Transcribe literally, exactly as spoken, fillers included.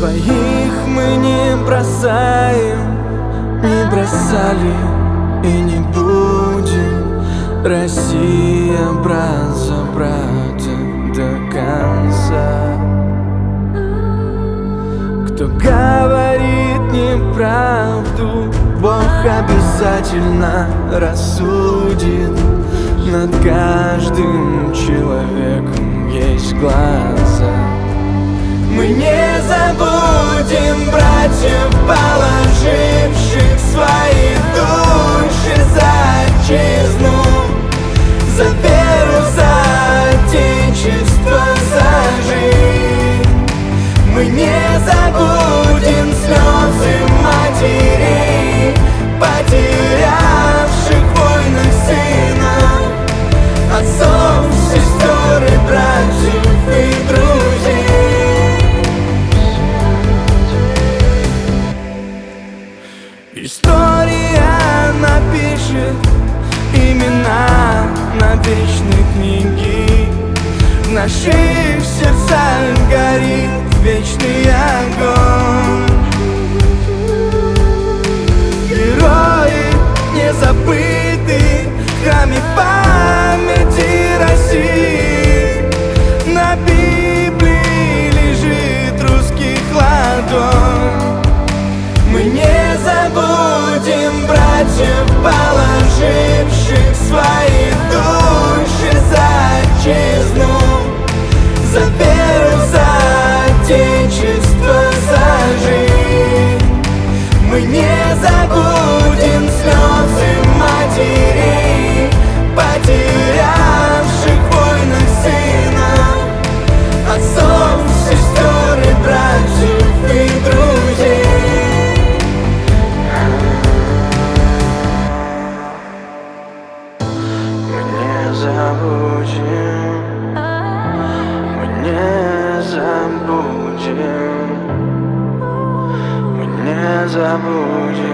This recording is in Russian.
Своих мы не бросаем, не бросали и не будем. Россия, брат за брата до конца. Кто говорит неправду, Бог обязательно рассудит. Над каждым человеком есть глаза. Мы не забудем братьев, положивших свои души за отчизну, за веру, за отечество, за жизнь. Мы не забудем слезы матерей, потерявших в войнах сына, отцов, сестер и братьев и друзей. История напишет имена на вечной книге. В наших сердцах горит вечный огонь. Герои не забыты в храме памяти России. На Библии лежит русских ладонь. Мы не забудем братьев, положивших свои души за отчизну, за веру, за отечество, за жизнь. Мы не забудем слезы матерей, потерявших в войнах сына, отцов, сестер и братьев и друзей. Забудем, мы не забудем, мы не забудем.